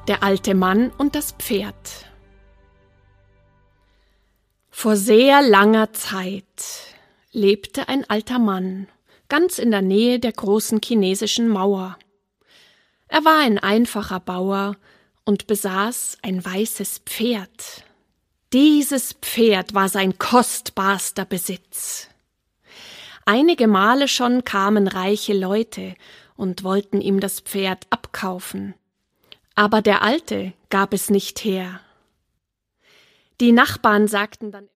Der alte Mann und das Pferd. Vor sehr langer Zeit lebte ein alter Mann, ganz in der Nähe der großen chinesischen Mauer. Er war ein einfacher Bauer und besaß ein weißes Pferd. Dieses Pferd war sein kostbarster Besitz. Einige Male schon kamen reiche Leute und wollten ihm das Pferd abkaufen. Aber der Alte gab es nicht her. Die Nachbarn sagten dann: